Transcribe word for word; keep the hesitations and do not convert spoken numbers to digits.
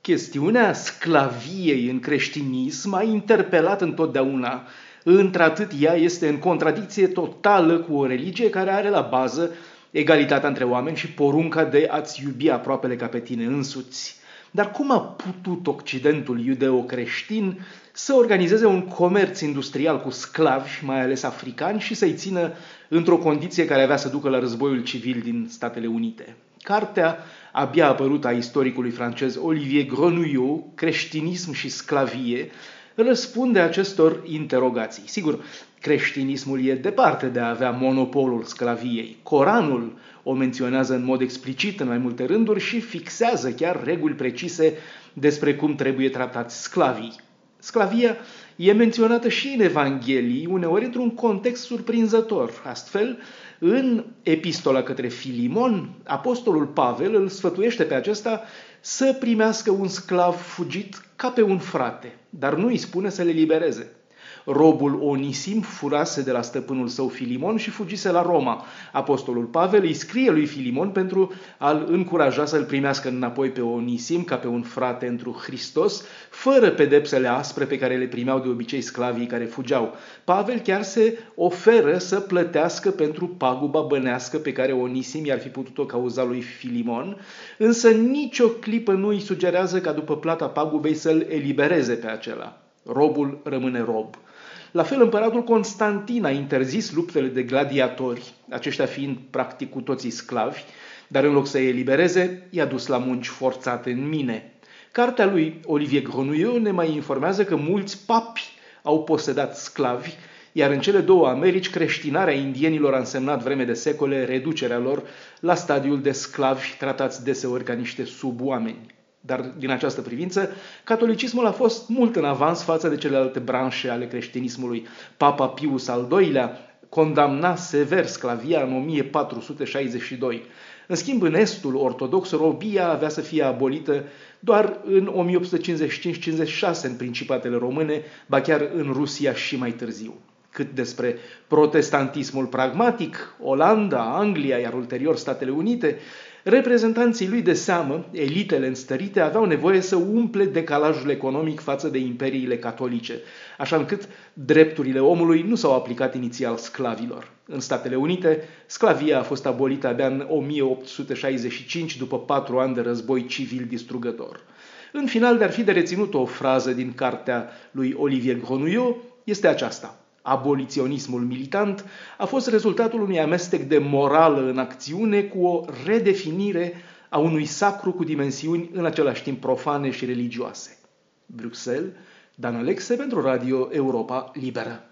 Chestiunea sclaviei în creștinism a interpelat întotdeauna, într-atât ea este în contradicție totală cu o religie care are la bază egalitatea între oameni și porunca de a-ți iubi aproapele ca pe tine însuți. Dar cum a putut Occidentul iudeo-creștin să organizeze un comerț industrial cu sclavi, mai ales africani, și să-i țină într-o condiție care avea să ducă la războiul civil din Statele Unite? Cartea abia apărută a istoricului francez Olivier Grenouillot, Creștinism și sclavie, răspunde acestor interogații. Sigur, creștinismul e departe de a avea monopolul sclaviei. Coranul o menționează în mod explicit în mai multe rânduri și fixează chiar reguli precise despre cum trebuie tratați sclavii. Sclavia e menționată și în Evanghelii, uneori într-un context surprinzător. Astfel, în epistola către Filimon, apostolul Pavel îl sfătuiește pe acesta să primească un sclav fugit ca pe un frate, dar nu îi spune să le libereze. Robul Onisim furase de la stăpânul său Filimon și fugise la Roma. Apostolul Pavel îi scrie lui Filimon pentru a-l încuraja să-l primească înapoi pe Onisim ca pe un frate întru Hristos, fără pedepsele aspre pe care le primeau de obicei sclavii care fugeau. Pavel chiar se oferă să plătească pentru paguba bănească pe care Onisim i-ar fi putut-o cauza lui Filimon, însă nicio clipă nu îi sugerează ca după plata pagubei să-l elibereze pe acela. Robul rămâne rob. La fel, împăratul Constantin a interzis luptele de gladiatori, aceștia fiind practic cu toții sclavi, dar în loc să-i elibereze, i-a dus la munci forțate în mine. Cartea lui Olivier Grenouillot ne mai informează că mulți papi au posedat sclavi, iar în cele două Americi creștinarea indienilor a însemnat vreme de secole reducerea lor la stadiul de sclavi tratați deseori ca niște suboameni. Dar din această privință, catolicismul a fost mult în avans față de celelalte branșe ale creștinismului. Papa Pius al doilea condamna sever sclavia în o mie patru sute șaizeci și doi. În schimb, în estul ortodox, robia avea să fie abolită doar în o mie opt sute cincizeci și cinci cincizeci și șase în Principatele Române, ba chiar în Rusia și mai târziu. Cât despre protestantismul pragmatic, Olanda, Anglia, iar ulterior Statele Unite, reprezentanții lui de seamă, elitele înstărite, aveau nevoie să umple decalajul economic față de imperiile catolice, așa încât drepturile omului nu s-au aplicat inițial sclavilor. În Statele Unite, sclavia a fost abolită abia în o mie opt sute șaizeci și cinci, după patru ani de război civil distrugător. În final, de-ar fi de reținut o frază din cartea lui Olivier Grenouillot, este aceasta: aboliționismul militant a fost rezultatul unui amestec de morală în acțiune cu o redefinire a unui sacru cu dimensiuni în același timp profane și religioase. Bruxelles, Dan Alexe pentru Radio Europa Liberă.